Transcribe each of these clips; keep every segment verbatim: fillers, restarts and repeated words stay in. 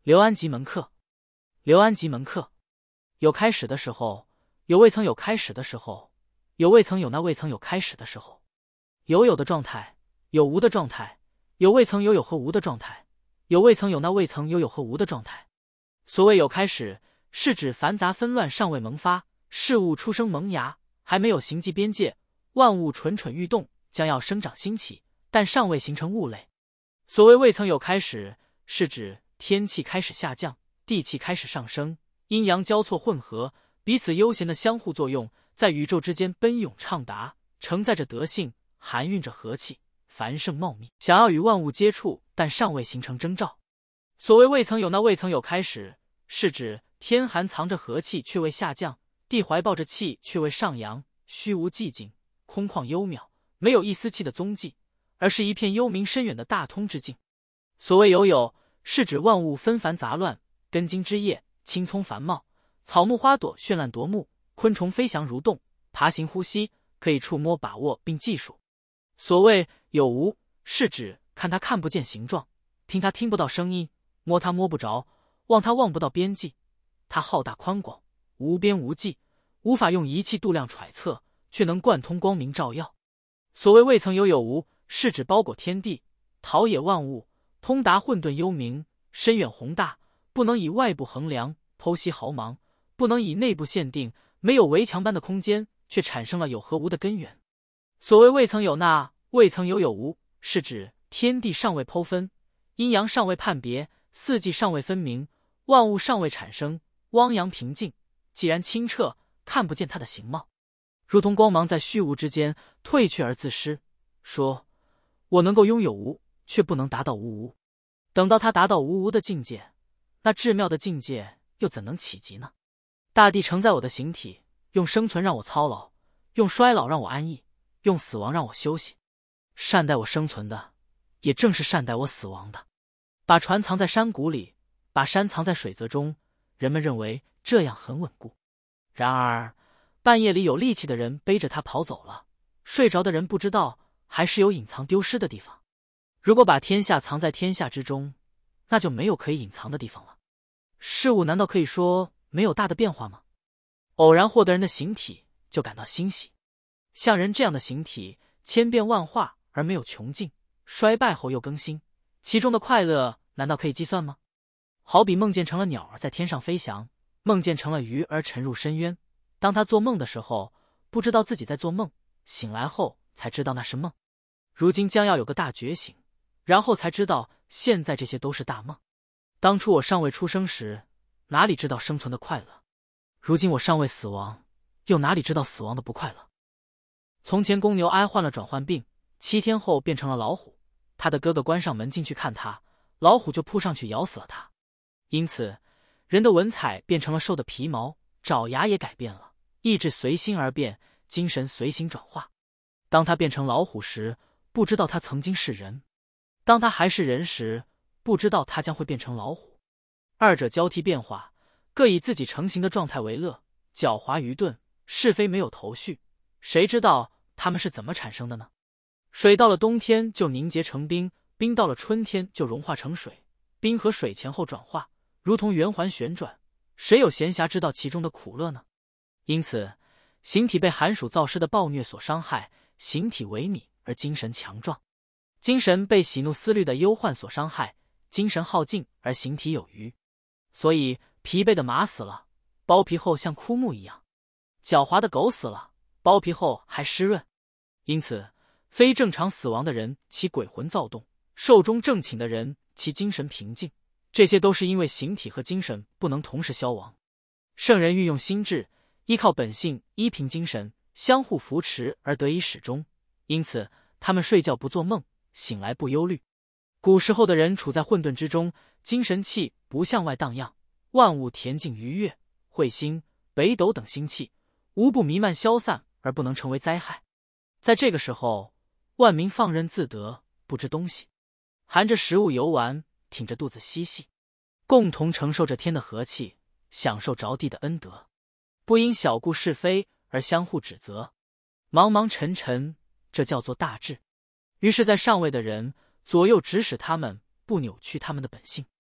刘安吉门客，刘安吉门客，有开始的时候，有未曾有开始的时候，有未曾有那未曾有开始的时候，有有的状态，有无的状态，有未曾有有和无的状态，有未曾有那未曾有有和无的状态。所谓有开始，是指繁杂纷乱尚未萌发，事物出生萌芽，还没有形迹边界，万物蠢蠢欲动，将要生长兴起，但尚未形成物类。所谓未曾有开始，是指天气开始下降，地气开始上升，阴阳交错混合，彼此悠闲的相互作用，在宇宙之间奔涌畅达，承载着德性，含蕴着和气，繁盛茂密，想要与万物接触，但尚未形成征兆。所谓未曾有那未曾有开始，是指天含藏着和气却未下降，地怀抱着气却未上扬，虚无寂静，空旷幽渺，没有一丝气的踪迹，而是一片幽冥深远的大通之境。所谓有有，是指万物纷繁杂乱，根茎枝叶青葱繁茂，草木花朵绚烂夺目，昆虫飞翔蠕动，爬行呼吸，可以触摸把握并计数。所谓有无，是指看它看不见形状，听它听不到声音，摸它摸不着，望它望不到边际。它浩大宽广，无边无际，无法用仪器度量揣测，却能贯通光明照耀。所谓未曾有有无，是指包裹天地，陶冶万物，通达混沌幽冥，深远宏大，不能以外部衡量，剖析毫芒，不能以内部限定，没有围墙般的空间，却产生了有和无的根源。所谓未曾有那未曾有有无，是指天地尚未剖分，阴阳尚未判别，四季尚未分明，万物尚未产生，汪洋平静，既然清澈，看不见它的形貌，如同光芒在虚无之间退却而自失，说我能够拥有无，却不能达到无无。等到他达到无无的境界，那至妙的境界又怎能企及呢？大地承载我的形体，用生存让我操劳，用衰老让我安逸，用死亡让我休息。善待我生存的，也正是善待我死亡的。把船藏在山谷里，把山藏在水泽中，人们认为这样很稳固。然而半夜里有力气的人背着它跑走了，睡着的人不知道还是有隐藏丢失的地方。如果把天下藏在天下之中，那就没有可以隐藏的地方了。事物难道可以说没有大的变化吗？偶然获得人的形体就感到欣喜，像人这样的形体千变万化而没有穷尽，衰败后又更新，其中的快乐难道可以计算吗？好比梦见成了鸟儿在天上飞翔，梦见成了鱼而沉入深渊。当他做梦的时候，不知道自己在做梦，醒来后才知道那是梦。如今将要有个大觉醒，然后才知道现在这些都是大梦。当初我尚未出生时，哪里知道生存的快乐？如今我尚未死亡，又哪里知道死亡的不快乐？从前公牛哀患了转换病，七天后变成了老虎，他的哥哥关上门进去看他，老虎就扑上去咬死了他。因此人的文采变成了兽的皮毛，爪牙也改变了，意志随心而变，精神随行转化。当他变成老虎时，不知道他曾经是人；当他还是人时，不知道他将会变成老虎。二者交替变化，各以自己成型的状态为乐，狡猾愚钝，是非没有头绪，谁知道他们是怎么产生的呢？水到了冬天就凝结成冰，冰到了春天就融化成水，冰和水前后转化，如同圆环旋转，谁有闲暇知道其中的苦乐呢？因此形体被寒暑燥湿的暴虐所伤害，形体萎靡而精神强壮；精神被喜怒思虑的忧患所伤害，精神耗尽而形体有余。所以疲惫的马死了，剥皮后像枯木一样；狡猾的狗死了，剥皮后还湿润。因此非正常死亡的人其鬼魂躁动，寿终正寝的人其精神平静，这些都是因为形体和精神不能同时消亡。圣人运用心智，依靠本性，依凭精神，相互扶持而得以始终，因此他们睡觉不做梦，醒来不忧虑。古时候的人处在混沌之中，精神气不向外荡漾，万物恬静愉悦，彗星、北斗等星气无不弥漫消散而不能成为灾害。在这个时候，万民放任自得，不知东西，含着食物游玩，挺着肚子嬉戏，共同承受着天的和气，享受着地的恩德，不因小故是非而相互指责，茫茫沉沉，这叫做大智。于是在上位的人左右指使他们，不扭曲他们的本性。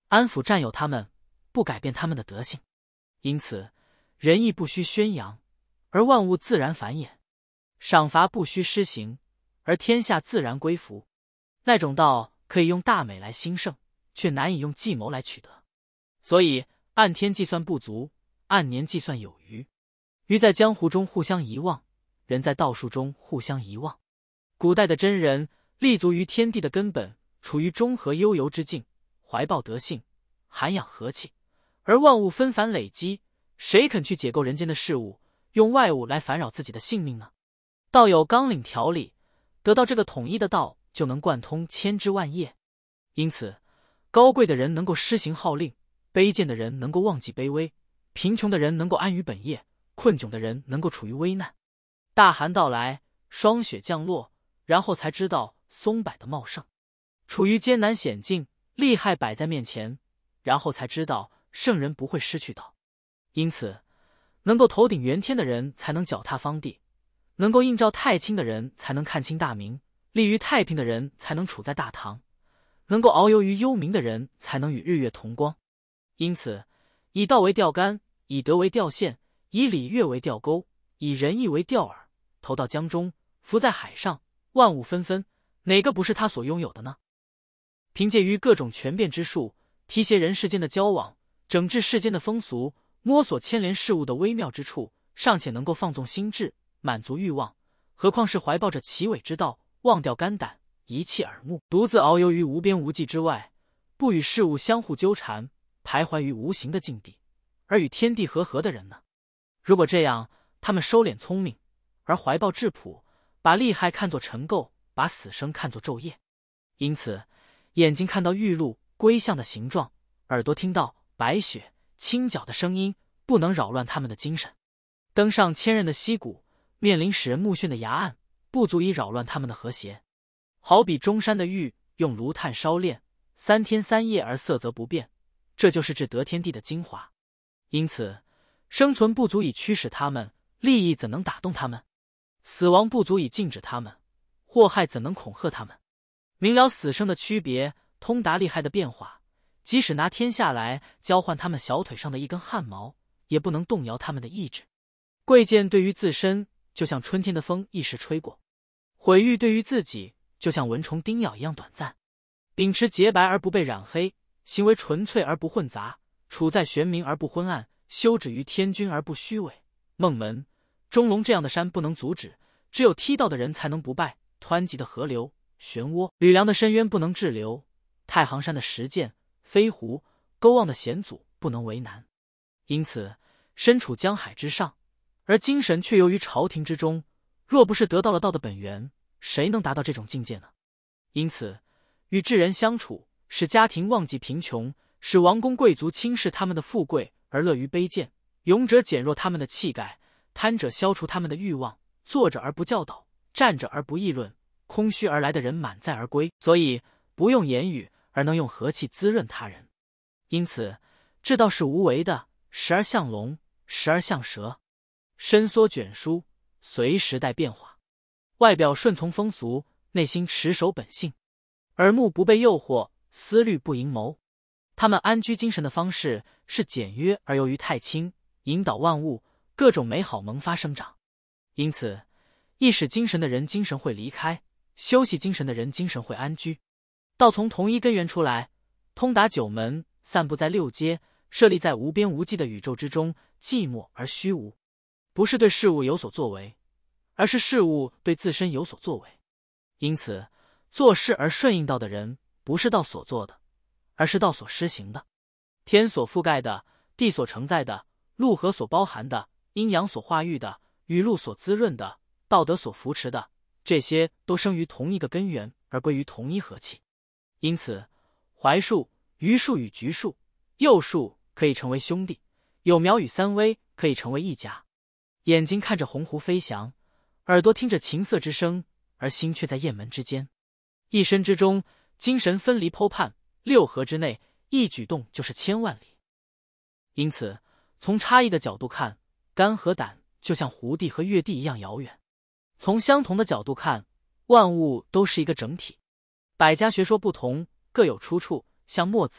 安抚占有他们，不改变他们的德性。因此，仁义不须宣扬，而万物自然繁衍；赏罚不须施行，而天下自然归服。那种道可以用大美来兴盛，却难以用计谋来取得。所以按天计算不足，按年计算有余。鱼在江湖中互相遗忘，人在道术中互相遗忘。古代的真人立足于天地的根本，处于中和悠游之境，怀抱德性，涵养和气。而万物纷繁累积，谁肯去解构人间的事物，用外物来烦扰自己的性命呢？道有纲领条理，得到这个统一的道，就能贯通千枝万叶。因此，高贵的人能够施行号令，卑贱的人能够忘记卑微，贫穷的人能够安于本业，困窘的人能够处于危难。大寒到来，霜雪降落，然后才知道松柏的茂盛；处于艰难险境，利害摆在面前，然后才知道圣人不会失去道。因此，能够头顶元天的人才能脚踏方地，能够映照太清的人才能看清大明，立于太平的人才能处在大唐，能够遨游于幽冥的人才能与日月同光。因此，以道为钓竿，以德为钓线，以礼乐为钓钩，以仁义为钓饵，投到江中，浮在海上，万物纷纷，哪个不是他所拥有的呢？凭借于各种权变之术，提携人世间的交往，整治世间的风俗，摸索牵连事物的微妙之处，尚且能够放纵心智，满足欲望，何况是怀抱着奇伟之道，忘掉肝胆，遗弃耳目，独自遨游于无边无际之外，不与事物相互纠缠，徘徊于无形的境地，而与天地和合的人呢？如果这样，他们收敛聪明，而怀抱质朴，把利害看作尘垢，把死生看作昼夜。因此，眼睛看到玉露龟象的形状，耳朵听到白雪清角的声音，不能扰乱他们的精神。登上千仞的溪谷，面临使人目眩的崖岸，不足以扰乱他们的和谐。好比中山的玉，用炉炭烧炼，三天三夜而色泽不变，这就是治得天地的精华。因此，生存不足以驱使他们，利益怎能打动他们？死亡不足以禁止他们，祸害怎能恐吓他们？明了死生的区别，通达利害的变化，即使拿天下来交换他们小腿上的一根汗毛，也不能动摇他们的意志。贵贱对于自身，就像春天的风一时吹过；毁誉对于自己，就像蚊虫叮咬一样短暂。秉持洁白而不被染黑，行为纯粹而不混杂，处在玄明而不昏暗，修止于天君而不虚伪。孟门、钟龙这样的山不能阻止，只有踢到的人才能不败。湍急的河流、漩涡、吕梁的深渊不能滞留，太行山的石涧、飞狐、勾望的险阻不能为难。因此，身处江海之上，而精神却游于朝廷之中，若不是得到了道的本源，谁能达到这种境界呢？因此，与智人相处，使家庭忘记贫穷，使王公贵族轻视他们的富贵而乐于卑贱，勇者减弱他们的气概，贪者消除他们的欲望，坐着而不教导，站着而不议论，空虚而来的人满载而归。所以不用言语，而能用和气滋润他人。因此，治道是无为的，时而像龙，时而像蛇，伸缩卷舒，随时代变化。外表顺从风俗，内心持守本性，耳目不被诱惑，思虑不盈谋。他们安居精神的方式是简约而由于太清，引导万物，各种美好萌发生长。因此，意识精神的人精神会离开，休息精神的人精神会安居。道从同一根源出来，通达九门，散布在六阶，设立在无边无际的宇宙之中，寂寞而虚无。不是对事物有所作为，而是事物对自身有所作为。因此，做事而顺应道的人，不是道所做的，而是道所施行的。天所覆盖的，地所承载的，陆河所包含的，阴阳所化育的，雨露所滋润的，道德所扶持的，这些都生于同一个根源，而归于同一和气。因此，槐树、榆树与橘树、柚树可以成为兄弟，有苗与三微可以成为一家。眼睛看着鸿鹄飞翔，耳朵听着琴瑟之声，而心却在雁门之间。一身之中，精神分离剖判，六合之内，一举动就是千万里。因此，从差异的角度看，肝和胆就像湖地和月地一样遥远；从相同的角度看，万物都是一个整体。百家学说不同，各有出处，像墨子、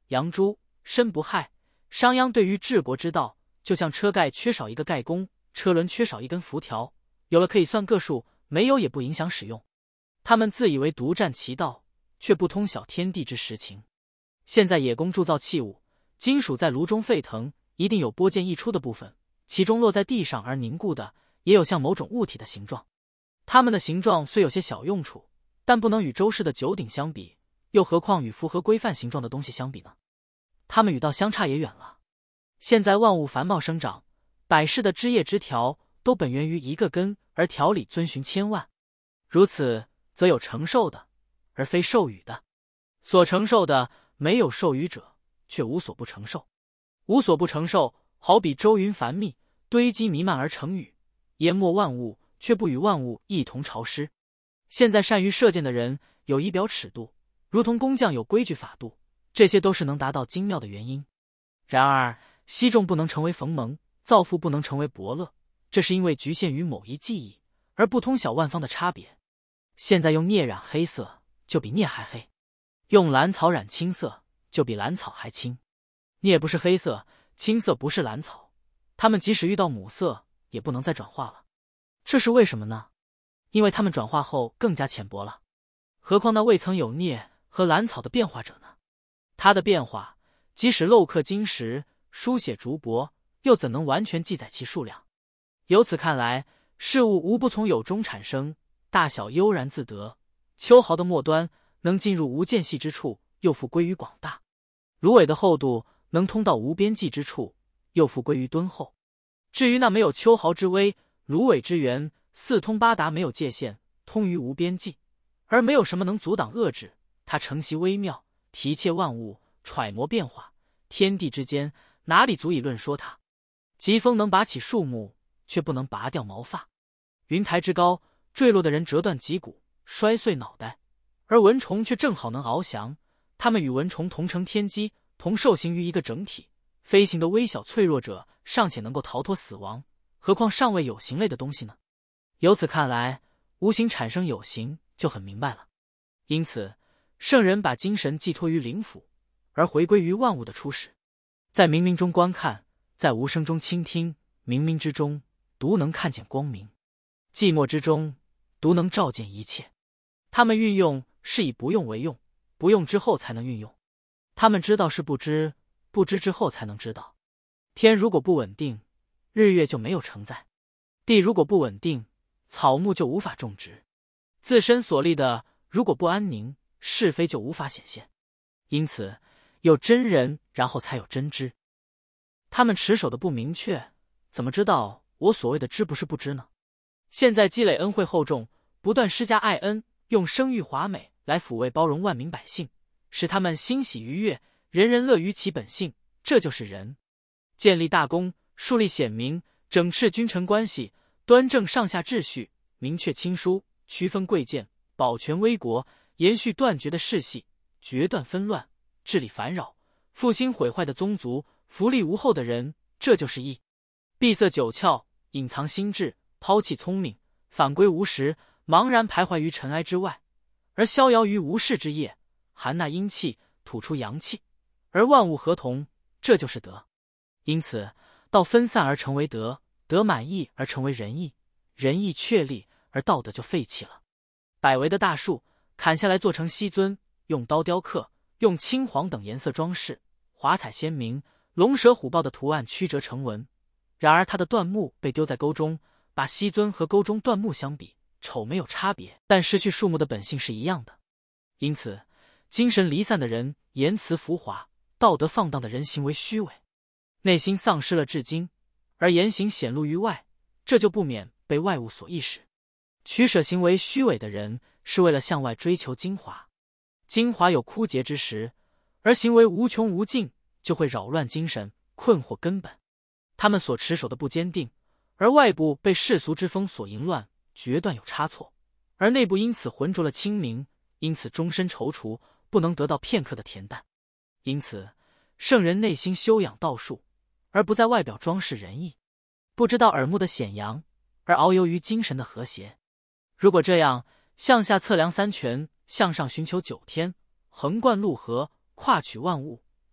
杨朱，身不害。商鞅对于治国之道，就像车盖缺少一个盖弓，车轮缺少一根辐条，有了可以算个数，没有也不影响使用。他们自以为独占其道，却不通晓天地之实情。现在冶工铸造器物，金属在炉中沸腾，一定有拨溅溢出的部分，其中落在地上而凝固的，也有像某种物体的形状。它们的形状虽有些小用处，但不能与周氏的九鼎相比，又何况与符合规范形状的东西相比呢？它们与道相差也远了。现在万物繁茂生长，百事的枝叶枝条都本源于一个根，而条理遵循千万。如此，则有承受的，而非授予的。所承受的没有授予者，却无所不承受。无所不承受，好比周云繁密，堆积弥漫而成雨，淹没万物，却不与万物一同潮湿。现在善于射箭的人有仪表尺度，如同工匠有规矩法度，这些都是能达到精妙的原因。然而惜重不能成为逢蒙，造富不能成为伯乐，这是因为局限于某一技艺，而不通晓万方的差别。现在用镍染黑色，就比镍还黑；用蓝草染青色，就比蓝草还青。镍不是黑色，青色不是蓝草，它们即使遇到母色，也不能再转化了。这是为什么呢？因为它们转化后更加浅薄了。何况那未曾有镍和蓝草的变化者呢？它的变化，即使镂刻金石，书写竹帛，又怎能完全记载其数量？由此看来，事物无不从有中产生，大小悠然自得。秋毫的末端能进入无间隙之处，又复归于广大；芦苇的厚度能通到无边际之处，又复归于敦厚。至于那没有秋毫之微，芦苇之源，四通八达，没有界限，通于无边际，而没有什么能阻挡遏制。它承袭微妙，提切万物，揣摩变化，天地之间哪里足以论说它？疾风能拔起树木，却不能拔掉毛发；云台之高，坠落的人折断脊骨，摔碎脑袋，而蚊虫却正好能翱翔。它们与蚊虫同乘天机，同受形于一个整体。飞行的微小脆弱者尚且能够逃脱死亡，何况尚未有形类的东西呢？由此看来，无形产生有形就很明白了。因此圣人把精神寄托于灵府，而回归于万物的初始。在冥冥中观看，在无声中倾听，冥冥之中独能看见光明，寂寞之中独能照见一切。他们运用是以不用为用，不用之后才能运用。他们知道是不知，不知之后才能知道。天如果不稳定，日月就没有承载；地如果不稳定，草木就无法种植。自身所立的如果不安宁，是非就无法显现。因此有真人，然后才有真知。他们持守的不明确，怎么知道我所谓的知不是不知呢？现在积累恩惠厚重，不断施加爱恩，用声誉华美来抚慰包容万民百姓，使他们欣喜愉悦，人人乐于其本性，这就是人。建立大功，树立显明，整治君臣关系，端正上下秩序，明确亲疏，区分贵贱，保全危国，延续断绝的世系，决断纷乱，治理烦扰，复兴毁坏的宗族，福利无后的人，这就是义。闭塞九窍，隐藏心智，抛弃聪明，反归无实，茫然徘徊于尘埃之外，而逍遥于无事之夜，含纳阴气，吐出阳气，而万物合同，这就是德。因此道分散而成为德，德满意而成为仁义，仁义确立而道德就废弃了。百围的大树砍下来做成西尊，用刀雕刻，用青黄等颜色装饰，华彩鲜明，龙蛇虎豹的图案曲折成文。然而它的断木被丢在沟中，把西尊和沟中断木相比，丑没有差别，但失去树木的本性是一样的。因此精神离散的人言辞浮华，道德放荡的人行为虚伪，内心丧失了至精，而言行显露于外，这就不免被外物所意识。取舍行为虚伪的人，是为了向外追求精华。精华有枯竭之时，而行为无穷无尽，就会扰乱精神，困惑根本。他们所持守的不坚定，而外部被世俗之风所淫乱，决断有差错，而内部因此浑浊了清明，因此终身踌躇，不能得到片刻的恬淡。因此圣人内心修养道术，而不在外表装饰仁义，不知道耳目的显扬，而遨游于精神的和谐。如果这样，向下测量三泉，向上寻求九天，横贯陆河，跨取万物，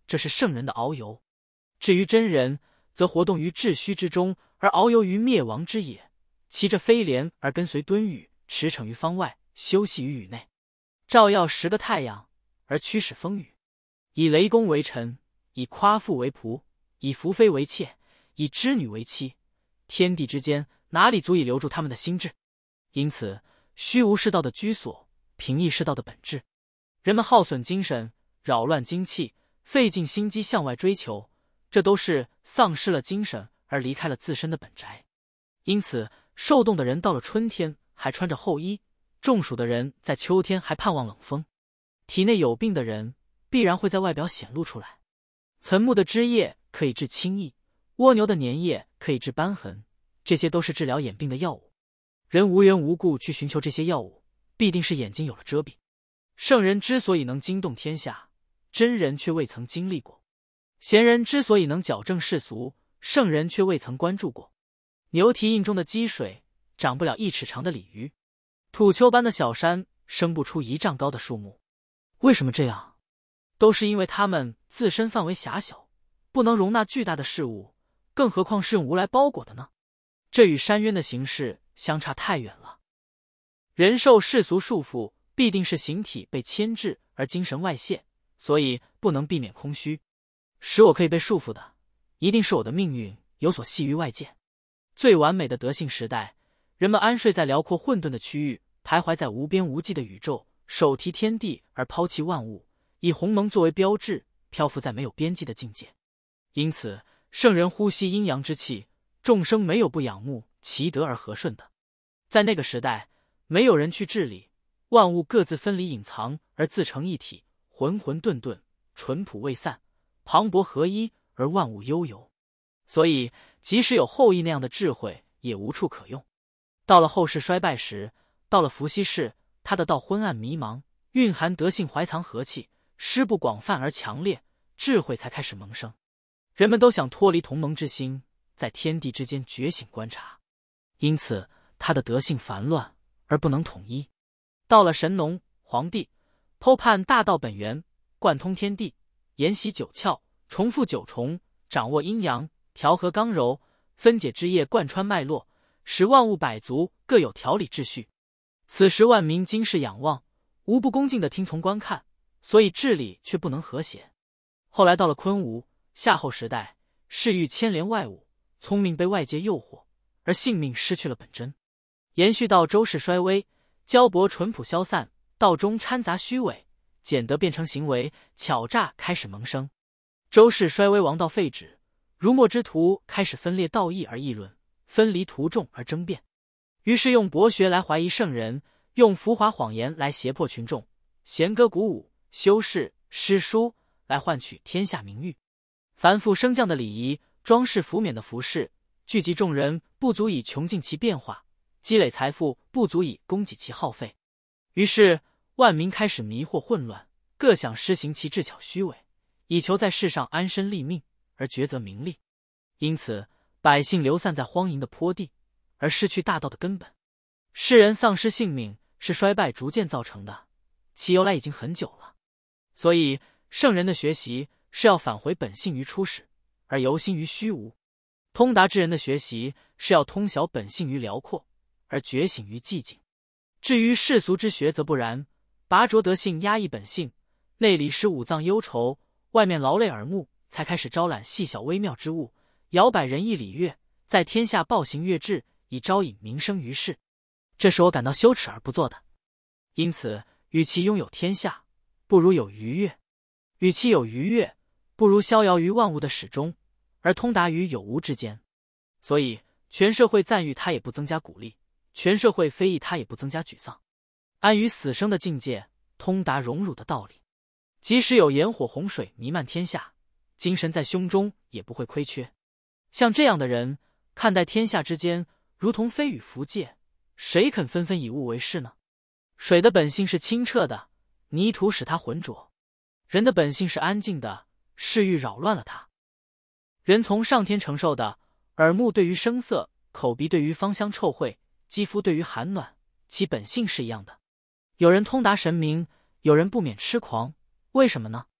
这是圣人的遨游。至于真人，则活动于秩虚之中，而遨游于灭亡之野，骑着飞廉而跟随敦宇，驰骋于方外，休息于宇内，照耀十个太阳而驱使风雨，以雷公为臣，以夸父为仆，以宓妃为妾，以织女为妻，天地之间哪里足以留住他们的心智？因此虚无是道的居所，平易是道的本质。人们耗损精神，扰乱精气，费尽心机向外追求，这都是丧失了精神而离开了自身的本宅。因此受冻的人到了春天还穿着厚衣，中暑的人在秋天还盼望冷风，体内有病的人必然会在外表显露出来。岑木的枝叶可以治青疫，蜗牛的粘液可以治斑痕，这些都是治疗眼病的药物。人无缘无故去寻求这些药物，必定是眼睛有了遮蔽。圣人之所以能惊动天下，真人却未曾经历过；贤人之所以能矫正世俗，圣人却未曾关注过。牛蹄印中的积水长不了一尺长的鲤鱼，土丘般的小山生不出一丈高的树木。为什么这样？都是因为它们自身范围狭小，不能容纳巨大的事物，更何况是用无来包裹的呢？这与山渊的形式相差太远了。人受世俗束缚，必定是形体被牵制而精神外泄，所以不能避免空虚。使我可以被束缚的，一定是我的命运有所系于外界。最完美的德性时代，人们安睡在辽阔混沌的区域，徘徊在无边无际的宇宙，手提天地而抛弃万物，以鸿蒙作为标志，漂浮在没有边际的境界。因此圣人呼吸阴阳之气，众生没有不仰慕其德而和顺的。在那个时代，没有人去治理，万物各自分离隐藏而自成一体，浑浑沌沌，淳朴未散，磅礴合一，而万物悠游。所以即使有后羿那样的智慧，也无处可用。到了后世衰败时，到了伏羲氏，他的道昏暗迷茫，蕴含德性，怀藏和气，施布广泛而强烈，智慧才开始萌生。人们都想脱离同盟之心，在天地之间觉醒观察，因此他的德性繁乱而不能统一。到了神农黄帝，剖判大道本源，贯通天地，研习九窍，重复九重，掌握阴阳，调和刚柔，分解枝叶，贯穿脉络，使万物百族各有条理秩序。此时万民经世仰望，无不恭敬地听从观看，所以治理却不能和谐。后来到了昆吾夏后时代，世欲牵连外物，聪明被外界诱惑，而性命失去了本真。延续到周氏衰微，骄薄淳朴消散，道中掺杂虚伪，简德变成行为，巧诈开始萌生。周氏衰微，王道废止，儒墨之徒开始分裂道义而议论，分离徒众而争辩，于是用博学来怀疑圣人，用浮华谎言来胁迫群众，弦歌鼓舞，修饰诗书来换取天下名誉。繁复升降的礼仪，装饰服冕的服饰，聚集众人不足以穷尽其变化，积累财富不足以供给其耗费。于是万民开始迷惑混乱，各想施行其智巧虚伪，以求在世上安身立命，而抉择名利。因此百姓流散在荒淫的坡地，而失去大道的根本。世人丧失性命，是衰败逐渐造成的，其由来已经很久了。所以圣人的学习是要返回本性于初始，而由心于虚无；通达之人的学习是要通晓本性于辽阔，而觉醒于寂静。至于世俗之学则不然，拔擢德性，压抑本性，内里使五脏忧愁，外面劳累耳目，才开始招揽细小微妙之物，摇摆仁义礼乐，在天下暴行乐制，以招引民生于世。这是我感到羞耻而不做的。因此与其拥有天下，不如有愉悦；与其有愉悦，不如逍遥于万物的始终，而通达于有无之间。所以全社会赞誉他，也不增加鼓励；全社会非议他，也不增加沮丧。安于死生的境界，通达荣辱的道理。即使有炎火洪水弥漫天下，精神在胸中也不会亏缺。像这样的人，看待天下之间，如同飞羽拂界，谁肯纷纷以物为事呢？水的本性是清澈的，泥土使它浑浊；人的本性是安静的，世欲扰乱了它。人从上天承受的，耳目对于声色，口鼻对于芳香臭秽，肌肤对于寒暖，其本性是一样的。有人通达神明，有人不免痴狂，为什么呢？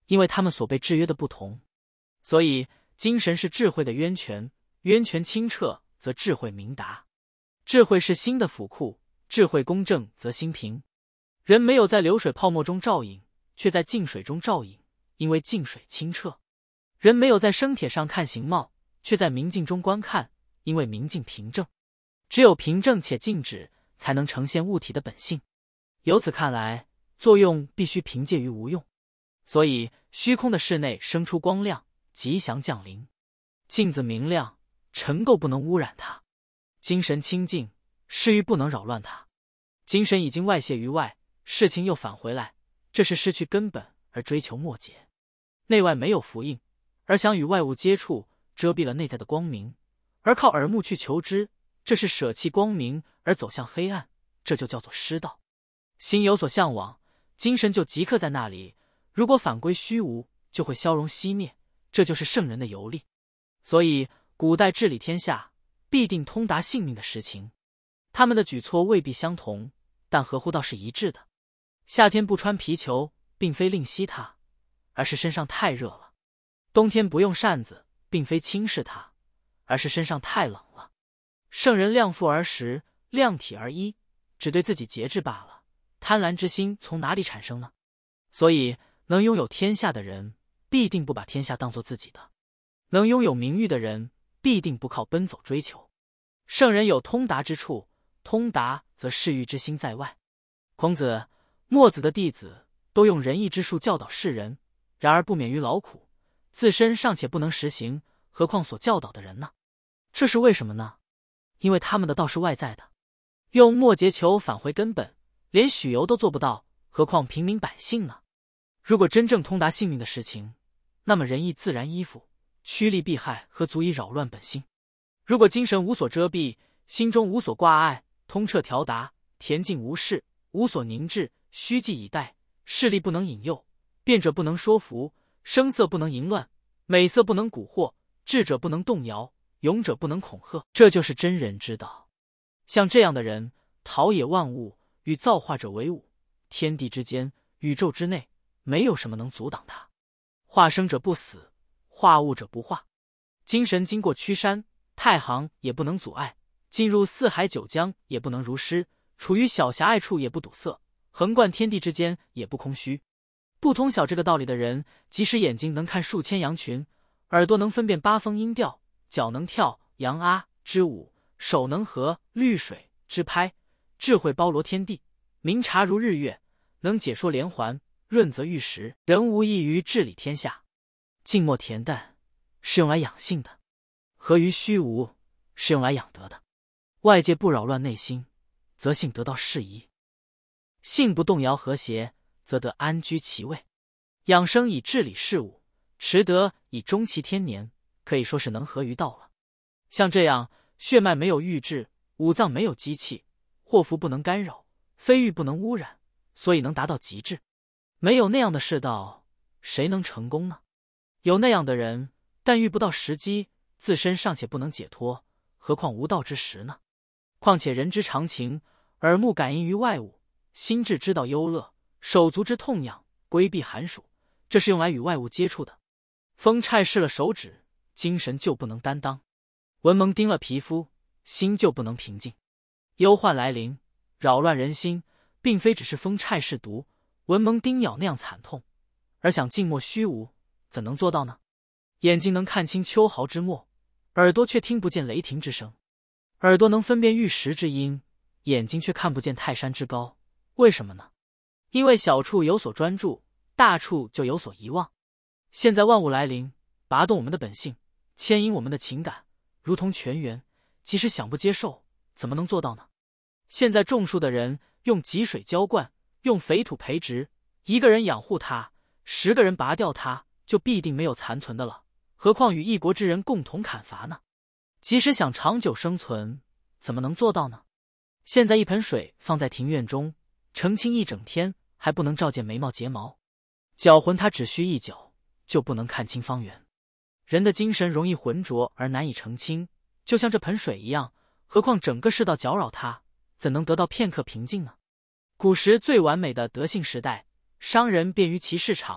因为他们所被制约的不同。所以精神是智慧的渊泉，渊泉清澈则智慧明达，智慧是心的府库，智慧公正则心平。人没有在流水泡沫中照影，却在静水中照影，因为静水清澈。人没有在生铁上看形貌，却在明镜中观看，因为明镜平正。只有平正且静止，才能呈现物体的本性。由此看来，作用必须凭借于无用。所以虚空的室内生出光亮，吉祥降临。镜子明亮，尘垢不能污染它；精神清净，事欲不能扰乱它。精神已经外泄于外，事情又返回来，这是失去根本而追求末节。内外没有符应，而想与外物接触，遮蔽了内在的光明，而靠耳目去求知，这是舍弃光明而走向黑暗，这就叫做失道。心有所向往，精神就即刻在那里，如果反归虚无，就会消融熄灭，这就是圣人的游历。所以古代治理天下，必定通达性命的实情。他们的举措未必相同，但合乎道是一致的。夏天不穿皮裘，并非吝惜它，而是身上太热了；冬天不用扇子，并非轻视它，而是身上太冷了。圣人量腹而食，量体而衣，只对自己节制罢了。贪婪之心从哪里产生呢？所以能拥有天下的人，必定不把天下当作自己的；能拥有名誉的人，必定不靠奔走追求。圣人有通达之处，通达则世欲之心在外。孔子、墨子的弟子都用仁义之术教导世人，然而不免于劳苦，自身尚且不能实行，何况所教导的人呢？这是为什么呢？因为他们的道是外在的，用末节求返回根本，连许由都做不到，何况平民百姓呢？如果真正通达性命的事情，那么仁义自然依附，趋利避害何足以扰乱本性？如果精神无所遮蔽，心中无所挂碍，通彻调达，恬静无事，无所凝滞，虚寂以待，势力不能引诱，辩者不能说服，声色不能淫乱，美色不能蛊惑，智者不能动摇，勇者不能恐吓，这就是真人之道。像这样的人，陶冶万物，与造化者为伍，天地之间，宇宙之内，没有什么能阻挡他。化生者不死，化物者不化。精神经过曲山太行也不能阻碍，进入四海九江也不能如失，处于小狭隘处也不堵塞，横贯天地之间也不空虚。不通晓这个道理的人，即使眼睛能看数千羊群，耳朵能分辨八风音调，脚能跳扬阿之舞，手能和绿水之拍，智慧包罗天地，明察如日月，能解说连环，润泽玉石，仍无异于治理天下。静默恬淡是用来养性的，合于虚无是用来养德的。外界不扰乱内心，则性得到适宜；性不动摇和谐，则得安居其位。养生以治理事物，持德以终其天年，可以说是能合于道了。像这样，血脉没有郁滞，五脏没有积气，祸福不能干扰，非欲不能污染，所以能达到极致。没有那样的世道，谁能成功呢？有那样的人，但遇不到时机，自身尚且不能解脱，何况无道之时呢？况且人之常情，耳目感应于外物，心智知道忧乐，手足之痛痒，规避寒暑，这是用来与外物接触的。风差湿了手指，精神就不能担当；蚊虻叮了皮肤，心就不能平静。忧患来临，扰乱人心，并非只是风差湿毒、蚊虻叮咬那样惨痛，而想静默虚无，怎能做到呢？眼睛能看清秋毫之末，耳朵却听不见雷霆之声；耳朵能分辨玉石之音，眼睛却看不见泰山之高。为什么呢？因为小处有所专注，大处就有所遗忘。现在万物来临，拔动我们的本性，牵引我们的情感，如同泉源，即使想不接受，怎么能做到呢？现在种树的人用集水浇灌，用肥土培植，一个人养护它，十个人拔掉它，就必定没有残存的了，何况与一国之人共同砍伐呢？即使想长久生存，怎么能做到呢？现在一盆水放在庭院中，澄清一整天，还不能照见眉毛睫毛，搅浑它只需一搅，就不能看清方圆。人的精神容易浑浊而难以澄清，就像这盆水一样，何况整个世道搅扰它，怎能得到片刻平静呢？古时最完美的德性时代，商人便于其市场，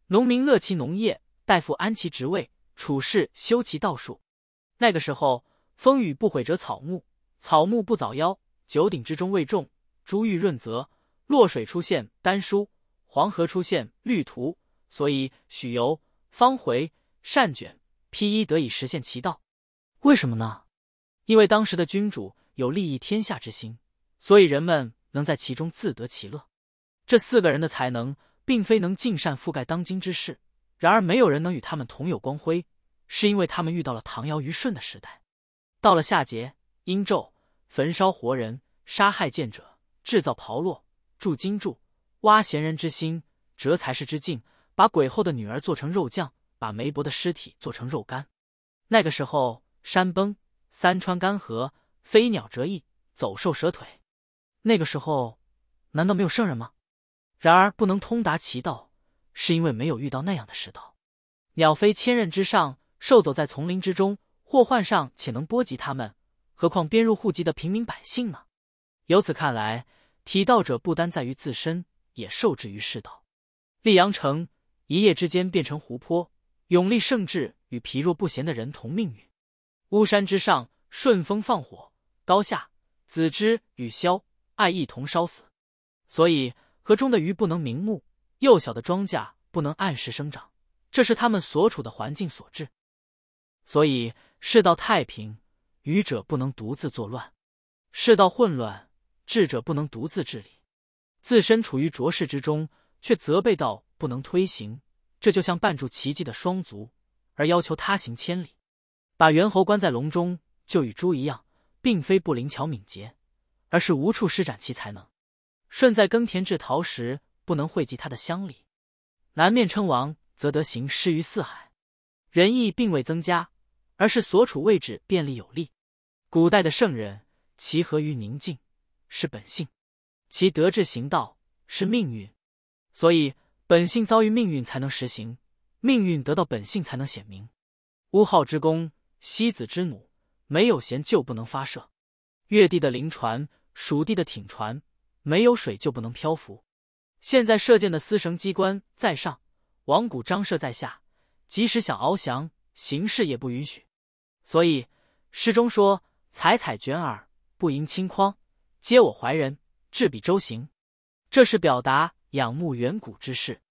农民乐其农业，大夫安其职位，处士修其道术。那个时候，风雨不毁者草木，草木不早夭，九鼎之中未种，珠玉润泽，洛水出现丹书，黄河出现绿图，所以许由、方回、善卷、披衣得以实现其道。为什么呢？因为当时的君主有利益天下之心，所以人们能在其中自得其乐。这四个人的才能并非能尽善覆盖当今之事，然而没有人能与他们同有光辉，是因为他们遇到了唐尧虞舜的时代。到了夏桀、殷纣，焚烧活人，杀害谏者，制造炮烙，铸金铸，挖贤人之心，折才士之境，把鬼后的女儿做成肉酱，把梅伯的尸体做成肉干。那个时候，山崩，三川干涸，飞鸟折翼，走兽折腿。那个时候，难道没有圣人吗？然而不能通达其道，是因为没有遇到那样的世道。鸟飞千仞之上，兽走在丛林之中，祸患上且能波及他们，何况编入户籍的平民百姓呢？由此看来，体道者不单在于自身，也受制于世道。溧阳城一夜之间变成湖泊，勇力胜志与疲弱不闲的人同命运。巫山之上顺风放火，高下子之与萧爱一同烧死。所以河中的鱼不能明目，幼小的庄稼不能按时生长，这是他们所处的环境所致。所以世道太平，愚者不能独自作乱；世道混乱，智者不能独自治理。自身处于浊世之中，却责备道不能推行，这就像绊住奇迹的双足，而要求他行千里。把猿猴关在笼中，就与猪一样，并非不灵巧敏捷，而是无处施展其才能。舜在耕田制陶时，不能惠及他的乡里；南面称王，则得行施于四海。仁义并未增加，而是所处位置便利有利。古代的圣人，其和于宁静，是本性；其德治行道，是命运。所以本性遭遇命运才能实行，命运得到本性才能显明。乌号之弓，西子之弩，没有弦就不能发射；越地的临船，蜀地的挺船，没有水就不能漂浮。现在射箭的丝绳机关在上，王鼓张射在下，即使想翱翔，形势也不允许。所以诗中说：“采采卷耳，不盈顷筐，皆我怀人，至彼周行。”这是表达仰慕远古之事。